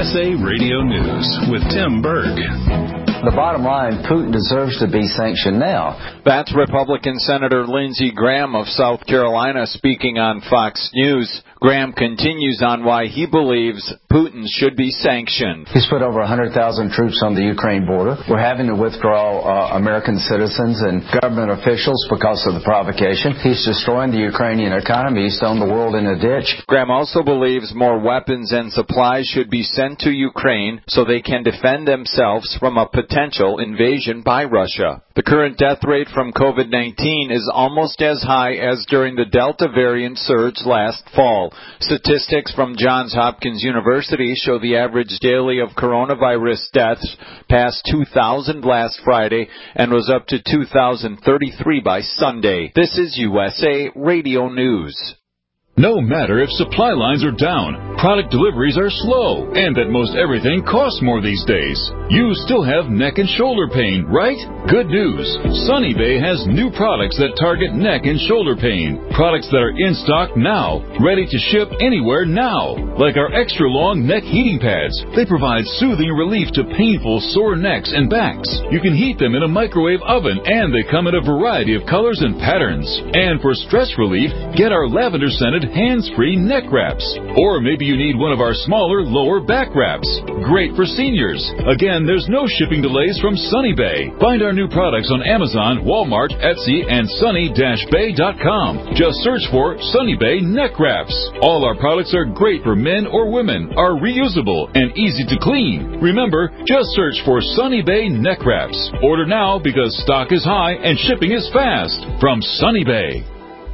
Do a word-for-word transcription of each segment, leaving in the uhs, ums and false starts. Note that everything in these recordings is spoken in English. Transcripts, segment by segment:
S A Radio News with Tim Berg. The bottom line, Putin deserves to be sanctioned now. That's Republican Senator Lindsey Graham of South Carolina speaking on Fox News. Graham continues on why he believes Putin should be sanctioned. He's put over one hundred thousand troops on the Ukraine border. We're having to withdraw uh, American citizens and government officials because of the provocation. He's destroying the Ukrainian economy. He's thrown the world in a ditch. Graham also believes more weapons and supplies should be sent to Ukraine so they can defend themselves from a potential invasion by Russia. The current death rate from COVID nineteen is almost as high as during the Delta variant surge last fall. Statistics from Johns Hopkins University show the average daily of coronavirus deaths passed two thousand last Friday and was up to two thousand thirty-three by Sunday. This is U S A Radio News. No matter if supply lines are down, product deliveries are slow, and that most everything costs more these days, you still have neck and shoulder pain, right? Good news. Sunny Bay has new products that target neck and shoulder pain. Products that are in stock now, ready to ship anywhere now. Like our extra long neck heating pads. They provide soothing relief to painful sore necks and backs. You can heat them in a microwave oven, and they come in a variety of colors and patterns. And for stress relief, get our lavender scented hands-free neck wraps. Or maybe you need one of our smaller lower back wraps. Great for seniors. Again, there's no shipping delays from Sunny Bay. Find our new products on Amazon, Walmart, Etsy, and sunny dash bay dot com. Just search for Sunny Bay neck wraps. All our products are great for men or women, are reusable, and easy to clean. Remember, just search for Sunny Bay neck wraps. Order now because stock is high and shipping is fast. From Sunny Bay.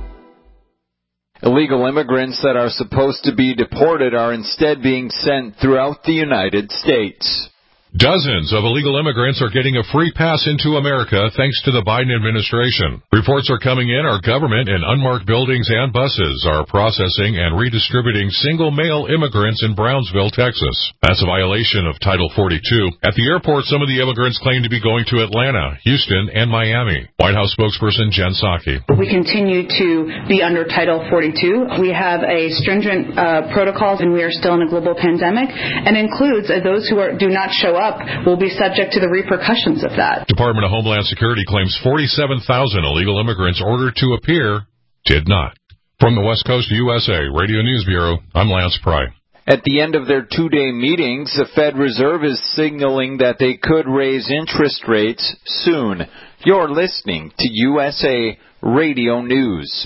Illegal immigrants that are supposed to be deported are instead being sent throughout the United States. Dozens of illegal immigrants are getting a free pass into America thanks to the Biden administration. Reports are coming in our government and unmarked buildings and buses are processing and redistributing single male immigrants in Brownsville, Texas. That's a violation of Title forty-two. At the airport, some of the immigrants claim to be going to Atlanta, Houston, and Miami. White House spokesperson Jen Psaki. We continue to be under Title forty-two. We have a stringent uh, protocols, and we are still in a global pandemic, and includes uh, those who are, do not show up will be subject to the repercussions of that. Department of Homeland Security claims forty-seven thousand illegal immigrants ordered to appear did not. From the West Coast U S A Radio News Bureau, I'm Lance Pry. At the end of their two-day meetings, the Fed Reserve is signaling that they could raise interest rates soon. You're listening to U S A Radio News.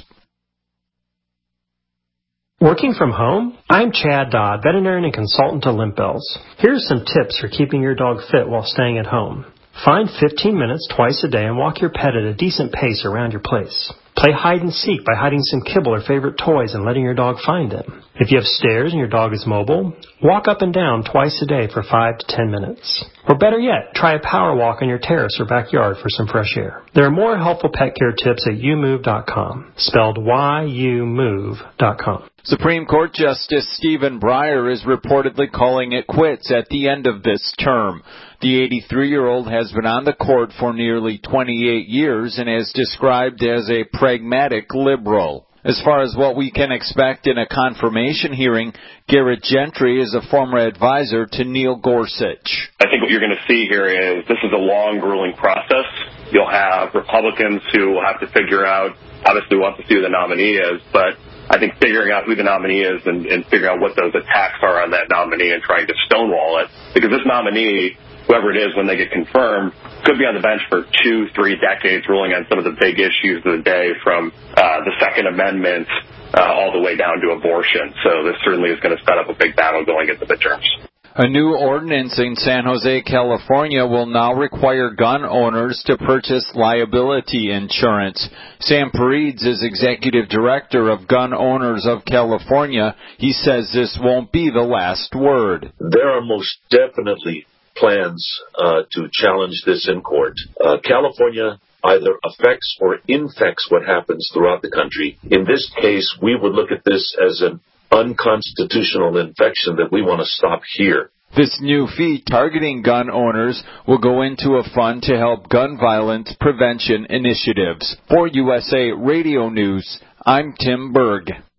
Working from home? I'm Chad Dodd, veterinarian and consultant to Limp Bells. Here are some tips for keeping your dog fit while staying at home. Find fifteen minutes twice a day and walk your pet at a decent pace around your place. Play hide and seek by hiding some kibble or favorite toys and letting your dog find them. If you have stairs and your dog is mobile, walk up and down twice a day for five to ten minutes. Or better yet, try a power walk on your terrace or backyard for some fresh air. There are more helpful pet care tips at you move dot com, spelled Y U move dot com. Supreme Court Justice Stephen Breyer is reportedly calling it quits at the end of this term. The eighty-three-year-old has been on the court for nearly twenty-eight years and is described as a pragmatic liberal. As far as what we can expect in a confirmation hearing, Garrett Gentry is a former advisor to Neil Gorsuch. I think what you're going to see here is this is a long, grueling process. You'll have Republicans who will have to figure out, obviously we'll have to see who the nominee is, but I think figuring out who the nominee is and, and figuring out what those attacks are on that nominee and trying to stonewall it, because this nominee, whoever it is when they get confirmed, could be on the bench for two, three decades, ruling on some of the big issues of the day, from uh, the Second Amendment uh, all the way down to abortion. So this certainly is going to set up a big battle going into the midterms. A new ordinance in San Jose, California will now require gun owners to purchase liability insurance. Sam Paredes is executive director of Gun Owners of California. He says this won't be the last word. There are most definitely plans uh, to challenge this in court. Uh, California either affects or infects what happens throughout the country. In this case, we would look at this as an unconstitutional infection that we want to stop here. This new fee targeting gun owners will go into a fund to help gun violence prevention initiatives. For U S A Radio News, I'm Tim Berg.